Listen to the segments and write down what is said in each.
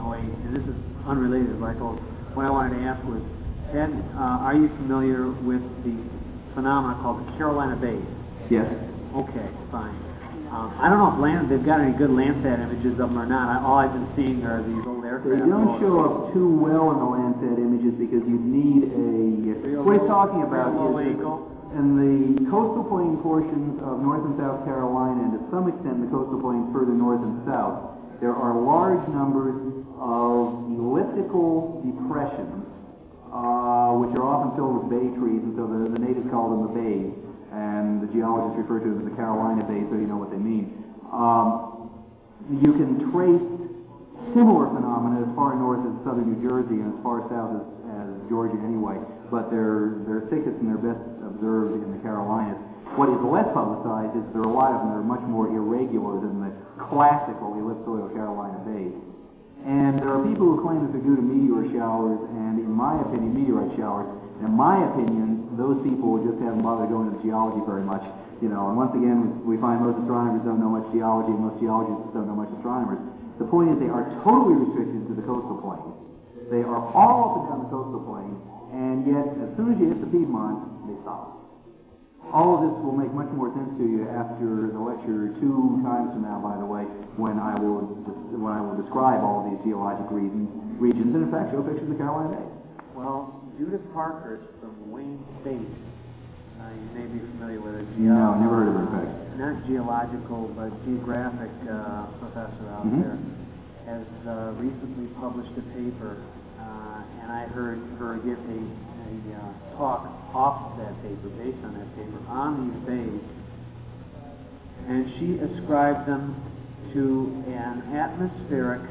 08, and this is unrelated, Michael. What I wanted to ask was, Ed, are you familiar with the phenomena called the Carolina Bays? Yes. Okay, fine. I don't know if they've got any good Landsat images of them or not. All I've been seeing are these old aircraft. They don't show up too well in the Landsat images because you'd need a... What he's talking about is in the coastal plain portions of North and South Carolina, and to some extent the coastal plains further north and south, there are large numbers of elliptical depressions, which are often filled with bay trees, and so the natives call them the bays, and the geologists refer to them as the Carolina Bays, so you know what they mean. You can trace similar phenomena as far north as southern New Jersey and as far south as Georgia anyway, but they're thickest and they're best observed in the Carolinas. What is less publicized is there are a lot of them that are much more irregular than the classical ellipsoidal Carolina Bays. And there are people who claim that they're due to meteor showers, and in my opinion, meteorite showers. In my opinion, those people just haven't bothered going into geology very much. You know, and once again, we find most astronomers don't know much geology, and most geologists don't know much astronomers. The point is they are totally restricted to the coastal plains. They are all up and down the coastal plains, and yet as soon as you hit the Piedmont, they stop. All of this will make much more sense to you after the lecture 2 times from now, by the way, when I will describe all of these geologic regions, and in fact show pictures of the Carolina Bays. Well, Judith Parkhurst from Wayne State, you may be familiar with her. No, never heard of her, in fact. Not geological, but geographic professor out there, has recently published a paper, and I heard her give a talk off that paper, based on that paper, on these bays, and she ascribed them to an atmospheric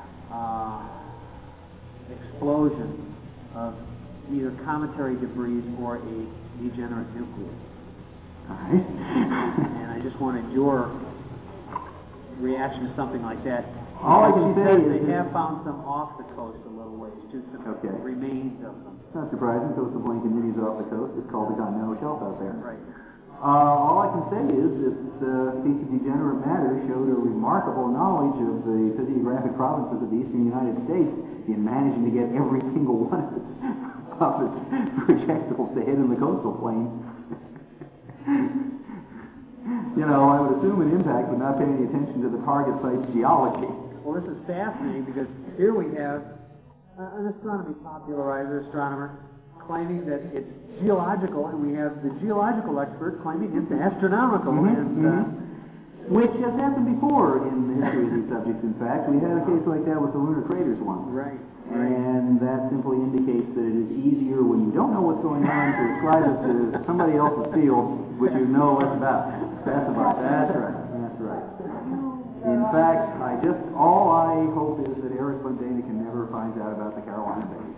explosion of either cometary debris or a degenerate nucleus. And I just wanted your reaction to something like that. All I can say is they have found some off the coast a little ways, too, some remains of them. It's not surprising. Coastal plain continues off the coast. It's called the continental shelf out there. Right. All I can say is this piece of degenerate matter showed a remarkable knowledge of the physiographic provinces of the eastern United States in managing to get every single one of its projectiles to hit in the coastal plains. You know, I would assume an impact, but not paying any attention to the target site's geology. Well, this is fascinating because here we have an astronomy popularizer astronomer claiming that it's geological, and we have the geological expert claiming it's astronomical. Which has happened before in the history of these subjects, in fact. We had a case like that with the lunar craters once. Right. And that simply indicates that it is easier when you don't know what's going on to ascribe it to somebody else's field, which you know less about. That's right. That's right. In fact, all I hope is that Eric Bundana can never find out about the Carolina Bays.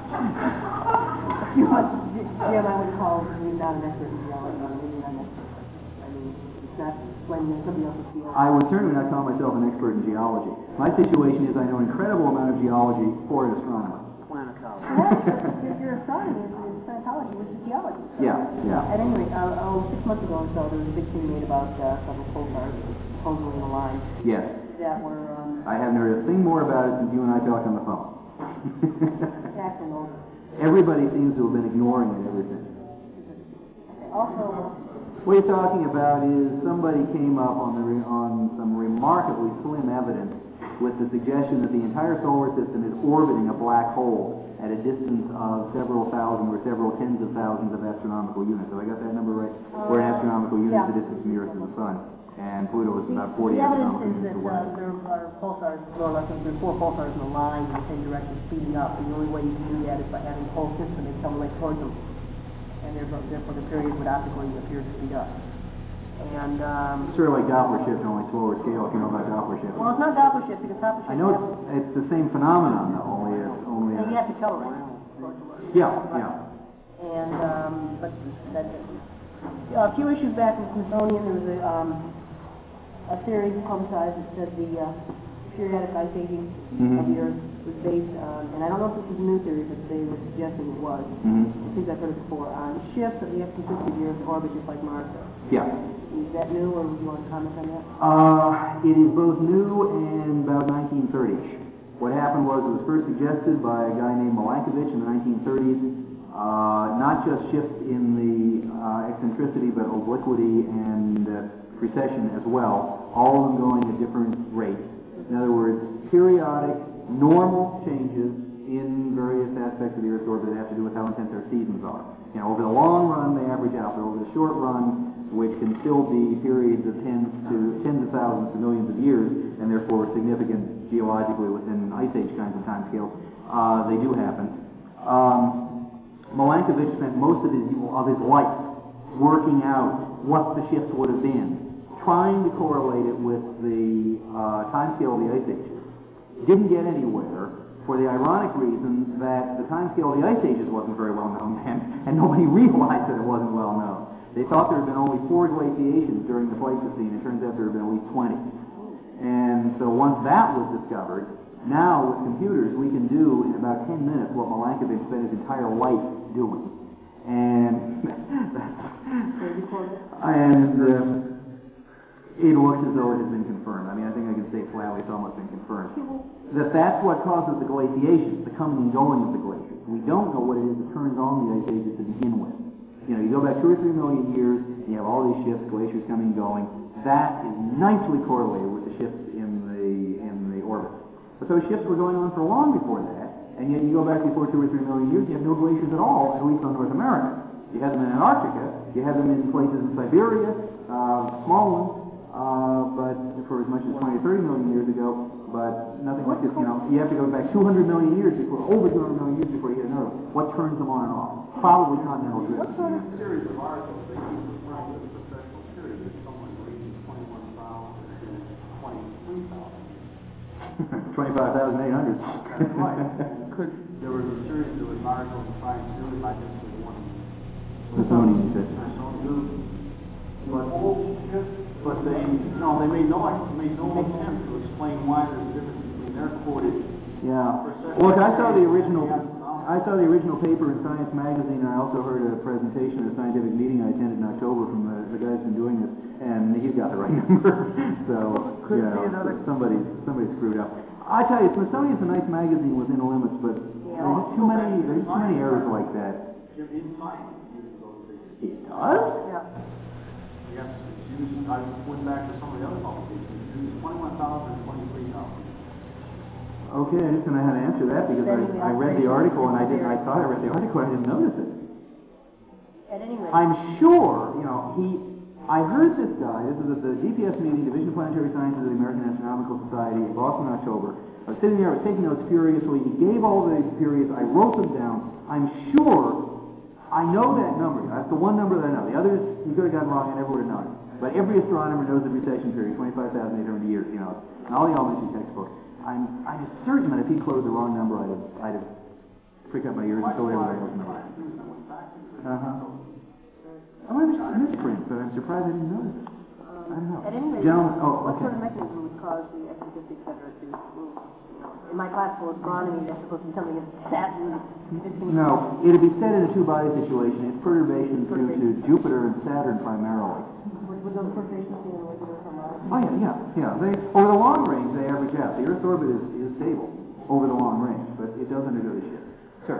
Jim, I would call you not an expert in geology. I mean, it's not when somebody else's field. I would certainly not call myself an expert in geology. My situation is I know an incredible amount of geology for an astronomer. Planetology. Well, your astronomy is planetology, which is geology. Yeah. At any rate, 6 months ago or so, there was a big thing made about several pulsars supposedly in the line. Yes. That were... I haven't heard a thing more about it since you and I talked on the phone. Actual. Everybody seems to have been ignoring it ever since. Also... What you're talking about is somebody came up on some remarkably slim evidence with the suggestion that the entire solar system is orbiting a black hole at a distance of several thousand or several tens of thousands of astronomical units. Have I got that number right? Where an astronomical unit is the distance from the Earth to the Sun. And Pluto is about 40 astronomical units away. The evidence is that there are pulsars, more or less, there are 4 pulsars in a line in the same direction, speeding up. And the only way you can do that is by having the whole system accelerate towards them. And therefore the period would optically appear to speed up. And sort of like Doppler shift, only slower scale. If you know about Doppler shift. Well, it's not Doppler shift because Doppler shift. I know it's the same phenomenon though. Only. And you have to accelerate. Yeah. And but that, a few issues back in Smithsonian, there was a theory publicized that said the periodic ice aging of the Earth was based on, and I don't know if this is a new theory, but they were suggesting it was. I think I've heard it before, on shifts of the eccentricity of the Earth's orbit, just like Mars does. Yeah. Is that new, or would you want to comment on that? It is both new and about 1930-ish. What happened happened was it was first suggested by a guy named Milankovitch in the 1930s, not just shifts in the eccentricity, but obliquity and precession as well, all of them going at different rates. In other words, periodic, normal changes in various aspects of the Earth's orbit that have to do with how intense our seasons are. You know, over the long run, they average out, but over the short run, which can still be periods of tens of thousands to millions of years, and therefore significant geologically within Ice Age kinds of time scales, they do happen. Milankovitch spent most of his life working out what the shifts would have been, trying to correlate it with the time scale of the Ice Ages. Didn't get anywhere for the ironic reason that the time scale of the Ice Ages wasn't very well known then, and nobody realized that it wasn't well known. They thought there had been only 4 glaciations during the Pleistocene. It turns out there have been at least 20. And so once that was discovered, now with computers we can do in about 10 minutes what Milankovitch spent his entire life doing. And it looks as though it has been confirmed. I mean, I think I can say flatly it's almost been confirmed. That's what causes the glaciations, the coming and going of the glaciers. We don't know what it is that turns on the Ice Ages to begin with. You know, you go back 2 or 3 million years, and you have all these shifts, glaciers coming and going. That is nicely correlated with the shifts in the orbit. But those shifts were going on for long before that, and yet you go back before 2 or 3 million years, you have no glaciers at all, at least on North America. You have them in Antarctica, you have them in places in Siberia, small ones, but for as much as 20 or 30 million years ago, but nothing like this, you know. You have to go back 200 million years before, over 200 million years before you get another one. What turns them on and off? Probably continental drift. What sort of series of articles they keep referring to the professional period is someone reading 21,000 to 23,000. 25,800. That's right. There was a series of articles in Science News, I guess it was one. Smithsonian, you said. But they made no attempt to explain why there's a difference between their quoted. Yeah. Look, I saw the original paper in Science Magazine, and I also heard a presentation at a scientific meeting I attended in October from the guy who's been doing this, and he's got the right number. So, you know, somebody screwed up. I tell you, Smithsonian's a nice magazine within the limits, but there's too many errors like that. In science, those figures. It does? Yeah. Yes, it's used. I went back to some of the other publications. It's used 21,000 and 23,000. Okay, I just don't know how to answer that because I read the article and I thought I read the article and I didn't notice it. At any rate. I'm sure, you know, I heard this guy, this is at the DPS meeting, Division of Planetary Sciences of the American Astronomical Society in Boston in October. I was sitting there, I was taking notes furiously. He gave all the periods, I wrote them down. I'm sure I know that number. That's the one number that I know. The others, you could have gotten wrong, I never would have known it. But every astronomer knows the precession period, 25,800 years, you know, and all the elementary textbooks. I'm just certain that if he quoted the wrong number, I'd have pricked up my ears and told everybody else know. I misprint, but I'm surprised I didn't notice it. I don't know. At any rate, what sort of mechanism would cause the eccentricity, et cetera, to move? In my classical astronomy, that's supposed to be something that's Saturn. No, it'd be set in a two-body situation. It's perturbations due to Jupiter and Saturn primarily. Would those perturbations be in regular from Mars? Oh yeah. Over the long range, they average out. The Earth's orbit is stable over the long range, but it does undergo the shift. Sure.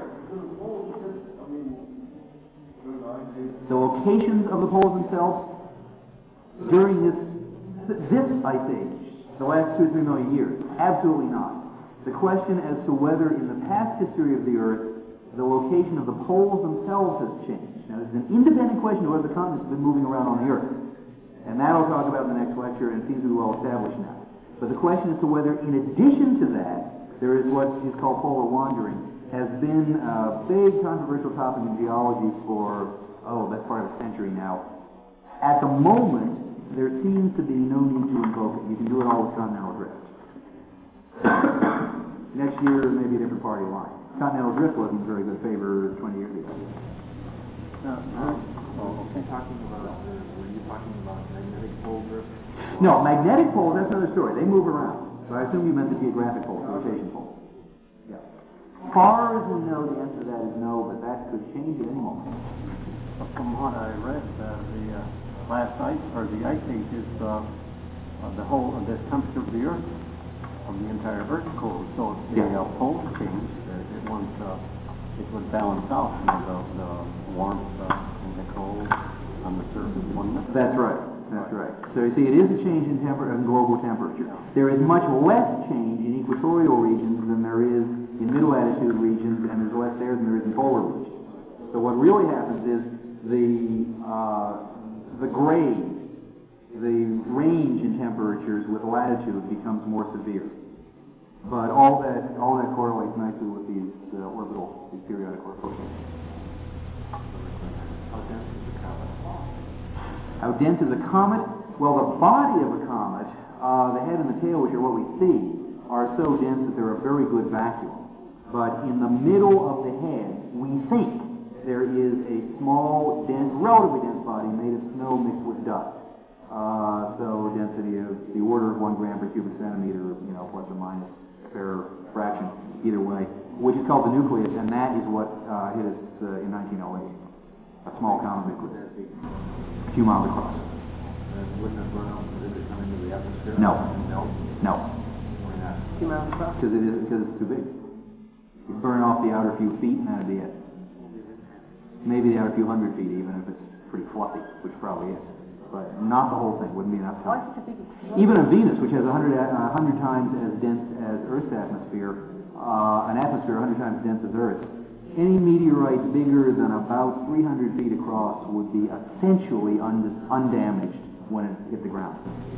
The locations of the poles themselves during this ice age, the last 2 or 3 million years, absolutely not. The question as to whether in the past history of the Earth, the location of the poles themselves has changed. Now, there's an independent question of whether the continents have been moving around on the Earth. And that I'll talk about in the next lecture, and it seems to be well established now. But the question as to whether, in addition to that, there is what is called polar wandering, has been a big controversial topic in geology for, best part of a century now. At the moment, there seems to be no need to invoke it. You can do it all with continental drift. Next year, maybe a different party line. Continental drift wasn't in very good favor 20 years ago. Were you talking about magnetic pole drift? No, magnetic poles, that's another story. They move around. So I assume you meant the geographic poles, the rotation poles. Yeah. Far as we know, the answer to that is no, but that could change at any moment. From what I read, the last ice, or the ice age is the temperature of the Earth. from the entire vertical. So if the poles change, it would balance out, the warmth and the cold on the surface, wouldn't it? That's right. That's right. So you see, it is a change in global temperature. There is much less change in equatorial regions than there is in middle latitude regions, and there's less there than there is in polar regions. So what really happens is the grade, the range in temperatures with latitude becomes more severe. But all that correlates nicely with these periodic orbital. How dense is a comet? Well, the body of a comet, the head and the tail, which are what we see, are so dense that they're a very good vacuum. But in the middle of the head, we think there is a small, relatively dense body made of snow mixed with dust. So density of the order of 1 gram per cubic centimeter, plus or minus a fair fraction, either way, which is called the nucleus, and that is what hit us in 1908. A small comet nucleus. A few miles across. Wouldn't it burn out as it come into the atmosphere? No. No? No. Why not? Few miles across? Because it's too big. You burn off the outer few feet and that'd be it. Maybe the outer few hundred feet, even if it's pretty fluffy, which probably is. But not the whole thing. Wouldn't be enough time. Even on Venus, which has 100 times as dense as Earth's atmosphere, an atmosphere 100 times as dense as Earth, any meteorite bigger than about 300 feet across would be essentially undamaged when it hit the ground.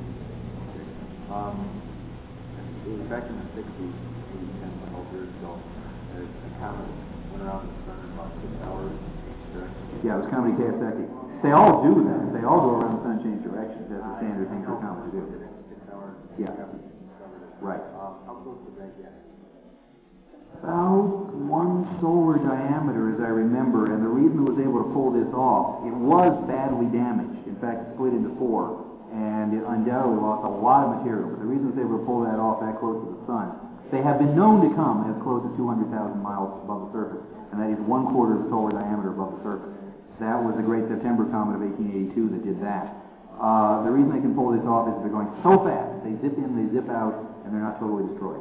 It was back in the 60s, maybe 10, 12 years ago, a comet went around the sun in about 6 hours each direction. Yeah, it was Comet Kiyosaki. They all do that. They all go around the sun and change directions. That's the standard thing for comets to do. 6 hours. Yeah. Right. How close did that get? About 1 solar diameter, as I remember, and the reason it was able to pull this off, it was badly damaged. In fact, it split into 4, and it undoubtedly lost a lot of material. But the reason it was able to pull that off that close to the sun, they have been known to come as close as 200,000 miles above the surface, and that is 1/4 of the solar diameter above the surface. That was the Great September Comet of 1882 that did that. The reason they can pull this off is they're going so fast. They zip in, they zip out, and they're not totally destroyed.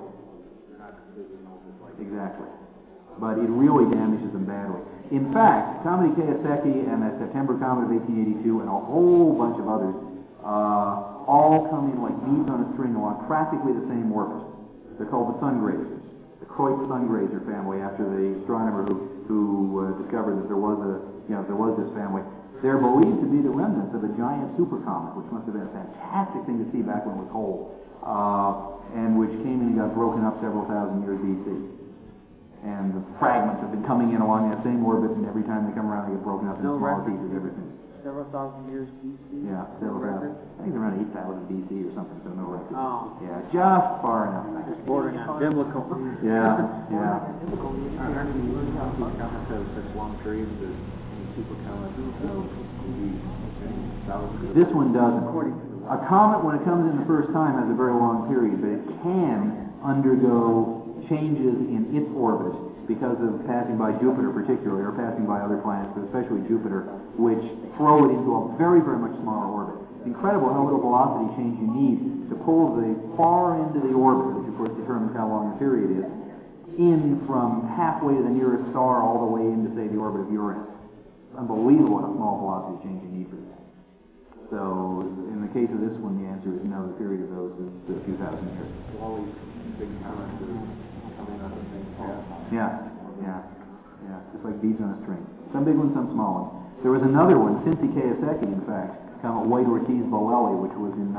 Exactly. But it really damages them badly. In fact, Comet Kiyosaki and that September Comet of 1882 and a whole bunch of others all come in like beads on a string along practically the same orbit. They're called the sun grazers. The Kreutz sun grazer family, after the astronomer who discovered that there was this family. They're believed to be the remnants of a giant supercomet, which must have been a fantastic thing to see back when it was whole, and which came in and got broken up several thousand years BC. And the fragments have been coming in along that same orbit, and every time they come around, they get broken up into smaller pieces ever since. Several thousand years BC? Yeah, several thousand. I think around 8,000 BC or something, so no record. Oh. Yeah, just far enough. Just bordering on biblical. Yeah. Are any comets have such long periods that any supercomet would be thousands of... This one doesn't. A comet, when it comes in the first time, has a very long period, but it can undergo changes in its orbit because of passing by Jupiter particularly, or passing by other planets, but especially Jupiter, which throw it into a very, very much smaller orbit. It's incredible how little velocity change you need to pull the far end of the orbit, which of course determines how long the period is, in from halfway to the nearest star all the way into, say, the orbit of Uranus. It's unbelievable how small velocity change you need for that. So, in the case of this one, the answer is no. The period of those is a few thousand years. All these big comets are coming on the same path. Yeah. Just like beads on a string. Some big ones, some small ones. There was another one, Cincy Kiyosaki, in fact, Comet White-Ortiz-Bolelli, which was in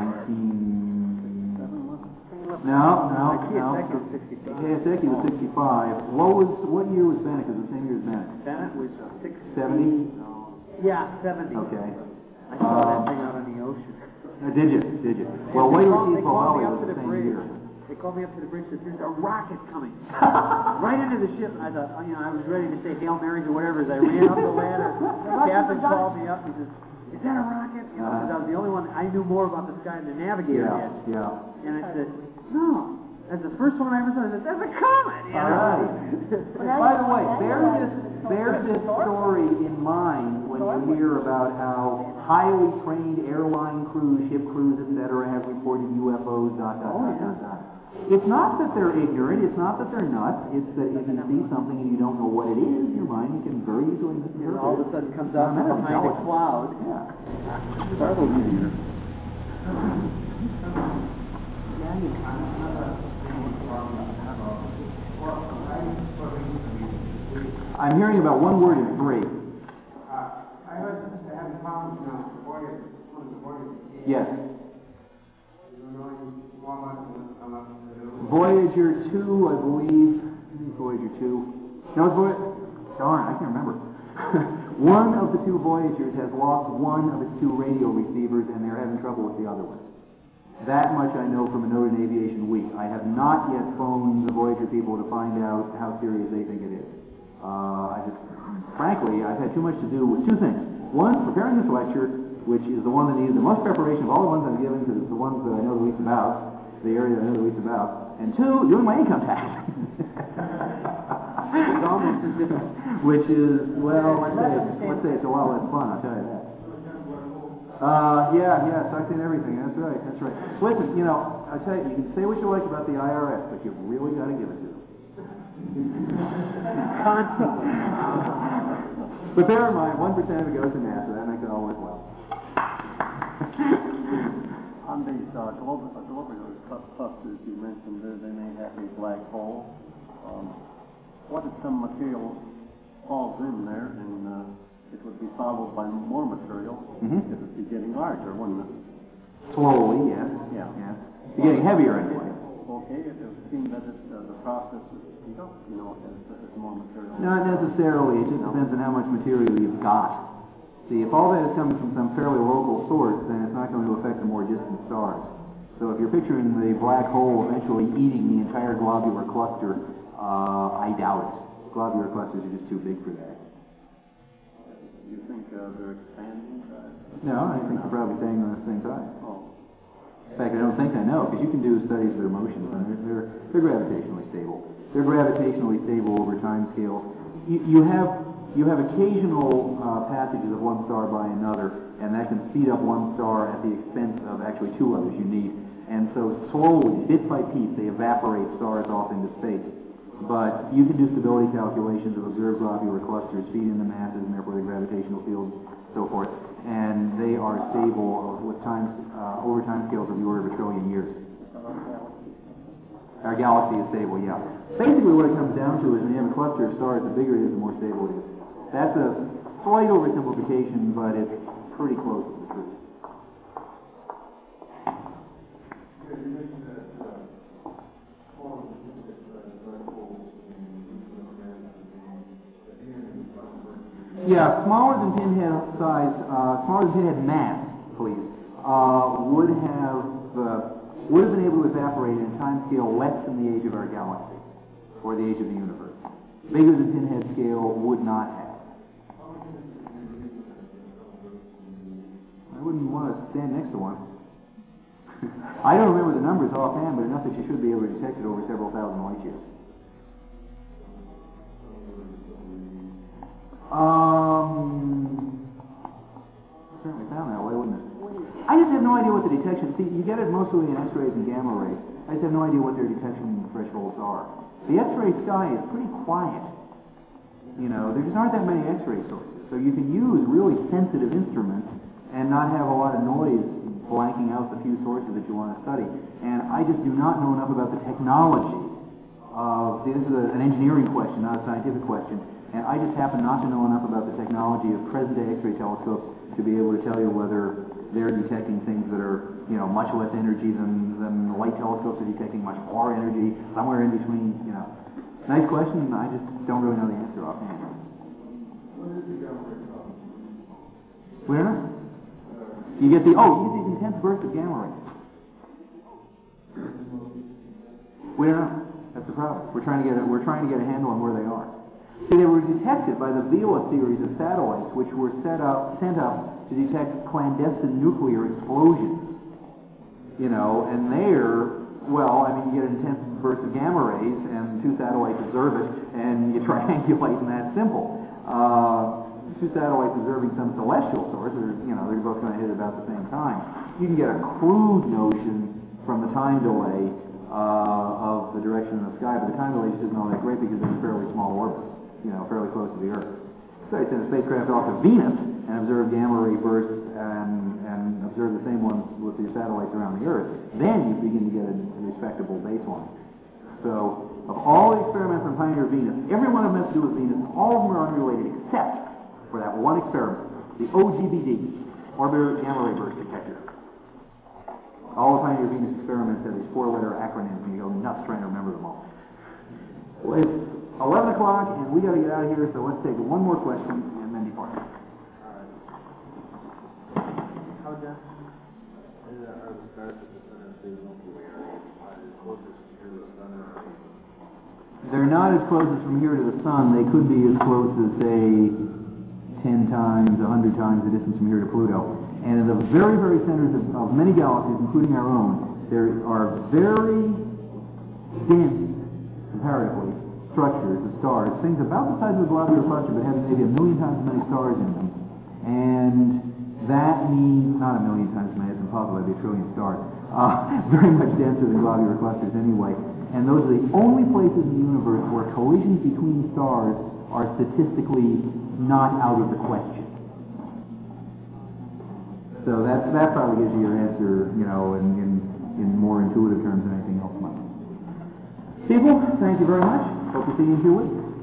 Kiyosaki was 65. What year was Bennett? It was the same year as Bennett. Bennett was 70? Yeah, 70. Okay. I saw that thing out on the ocean. Did you? Well, White-Ortiz-Bolelli was the same year. They called me up to the bridge and said, there's a rocket coming. Right into the ship. I thought, I was ready to say Hail Marys or whatever as I ran up the ladder. The captain called me up and he says, is that a rocket? Because I was the only one, I knew more about the sky than the navigator did. Yeah. And I said, no. That's the first one I ever saw. I said, that's a comet. All right. By the way, bear this story in mind when you hear about how highly trained airline crews, ship crews, etc., have reported UFOs, ... It's not that they're ignorant, it's not that they're nuts, it's that if you see something and you don't know what it is, your mind can very easily misinterpret. All of a sudden comes out from behind a cloud. Yeah. Startled me either. I'm hearing about one word in three. I heard they haven't found Voyager, one of the Voyager. Yes. You don't know any more about it? Voyager 2, I believe. I think Voyager 2. No, it's Voyager. Darn, I can't remember. One of the two Voyagers has lost one of its two radio receivers, and they're having trouble with the other one. That much I know from a note in Aviation Week. I have not yet phoned the Voyager people to find out how serious they think it is. Frankly, I've had too much to do with two things. One, preparing this lecture, which is the one that needs the most preparation of all the ones I've given, because it's the ones that I know the least about, the area that I know the least about. And two, doing my income tax. It's almost as if Which is, well, let's say it's a lot less fun, I'll tell you that. Yeah, sucked in everything, that's right. Listen, you know, I tell you, you can say what you like about the IRS, but you've really got to give it to them. constantly. But bear in mind, 1% of it goes to NASA, that makes it all worthwhile. On these globular clusters you mentioned, they may have a black hole. What if some material falls in there and it would be followed by more material? It would be getting larger, wouldn't it? Slowly, yes. Yeah. You're getting heavier anyway. Okay, it would seem that the process is speed up, as more material. Not necessarily, it just depends on how much material you've got. See, if all that is coming from some fairly local source, then it's not going to affect the more distant stars. So if you're picturing the black hole eventually eating the entire globular cluster, I doubt it. Globular clusters are just too big for that. You think they're expanding? No, I think they're probably staying on the same side. Oh. In fact, I don't think I know, because you can do studies of their motions, and they're gravitationally stable. They're gravitationally stable over time scales. You have occasional passages of one star by another, and that can speed up one star at the expense of actually two others you need. And so slowly, bit by piece, they evaporate stars off into space. But you can do stability calculations of observed globular clusters, feed in the masses, and therefore the gravitational fields, so forth. And they are stable with over time scales of the order of 1 trillion years. Our galaxy is stable, yeah. Basically what it comes down to is when you have a cluster of stars, the bigger it is, the more stable it is. That's a slight oversimplification, but it's pretty close to the truth. Yeah, smaller than pinhead size, smaller than pinhead mass, please, would have been able to evaporate in a time scale less than the age of our galaxy, or the age of the universe. Bigger than pinhead scale would not have. I wouldn't want to stand next to one. I don't remember the numbers offhand, but enough that you should be able to detect it over several thousand light years. Certainly found that way, wouldn't it? I just have no idea what the detection. See, you get it mostly in X-rays and gamma rays. I just have no idea what their detection thresholds are. The X-ray sky is pretty quiet. There just aren't that many X-ray sources, so you can use really sensitive instruments and not have a lot of noise blanking out the few sources that you want to study. And I just do not know enough about the technology of. See, this is an engineering question, not a scientific question. And I just happen not to know enough about the technology of present-day X-ray telescopes to be able to tell you whether they're detecting things that are, much less energy than the light telescopes are detecting much more energy, somewhere in between, Nice question, I just don't really know the answer offhand. We don't know. You get these intense bursts of gamma rays. We don't know. That's the problem. We're trying to get a handle on where they are. See, they were detected by the Vela series of satellites, which were sent up to detect clandestine nuclear explosions. And you get an intense burst of gamma rays, and two satellites observe it, and you triangulate, and that's simple. Two satellites observing some celestial source, they're both going to hit about the same time. You can get a crude notion from the time delay of the direction of the sky, but the time dilation isn't all that great because it's a fairly small orbit, fairly close to the Earth. So I sent a spacecraft off to Venus and observed gamma ray bursts and observed the same ones with the satellites around the Earth. Then you begin to get a respectable baseline. So, of all the experiments on Pioneer Venus, every one of them has to do with Venus. All of them are unrelated except for that one experiment, the OGBD, Orbital Gamma Ray Burst Detector. All the Pioneer Venus experiments have these 4-letter acronyms, and you go nuts trying to remember them all. Well, it's 11 o'clock, and we got to get out of here, so let's take one more question and then depart. How dense are the stars at the center of the Milky Way? Are they closest here to the sun? They're not as close as from here to the sun. They could be as close as, say, 10 times, 100 times the distance from here to Pluto. And in the very, very centers of many galaxies, including our own, there are very dense, comparatively, structures of stars, things about the size of a globular cluster, but having maybe 1 million times as many stars in them. And that means, not 1 million times as many, it's impossible, there'd be 1 trillion stars. Very much denser than globular clusters anyway. And those are the only places in the universe where collisions between stars are statistically not out of the question. So that probably gives you your answer, in more intuitive terms than anything else might. People, thank you very much. Hope to see you in 2 weeks.